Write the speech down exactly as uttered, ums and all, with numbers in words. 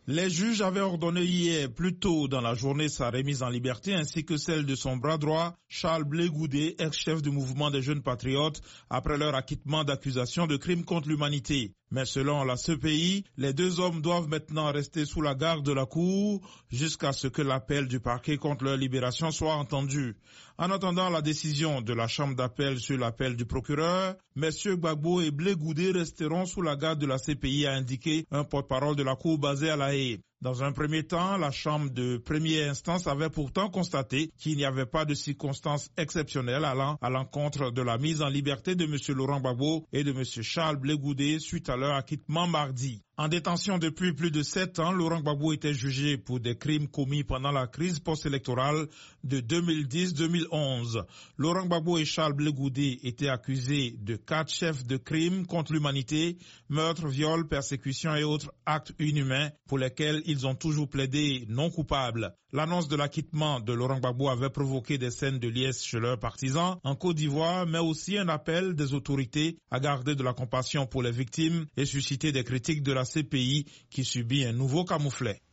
Les juges avaient ordonné hier plus tôt dans la journée sa remise en liberté ainsi que celle de son bras droit, Charles Blé Goudé, ex-chef du mouvement des jeunes patriotes, après leur acquittement d'accusations de crimes contre l'humanité. Mais selon la C P I, les deux hommes doivent maintenant rester sous la garde de la cour jusqu'à ce que l'appel du parquet contre leur libération soit entendu. En attendant la décision de la chambre d'appel sur l'appel du procureur, messieurs Gbagbo et Blé Goudé resteront sous la garde de la C P I, a indiqué un porte-parole de la cour basée à La Haye. Dans un premier temps, la chambre de première instance avait pourtant constaté qu'il n'y avait pas de circonstances exceptionnelles allant à l'encontre de la mise en liberté de M. Laurent Gbagbo et de M. Charles Blé Goudé suite à leur acquittement mardi. En détention depuis plus de sept ans, Laurent Gbagbo était jugé pour des crimes commis pendant la crise post-électorale de deux mille dix deux mille onze. Laurent Gbagbo et Charles Blé Goudé étaient accusés de quatre chefs de crimes contre l'humanité, meurtre, viol, persécution et autres actes inhumains pour lesquels ils ont toujours plaidé non coupables. L'annonce de l'acquittement de Laurent Gbagbo avait provoqué des scènes de liesse chez leurs partisans en Côte d'Ivoire, mais aussi un appel des autorités à garder de la compassion pour les victimes et susciter des critiques de la C P I qui subit un nouveau camouflet.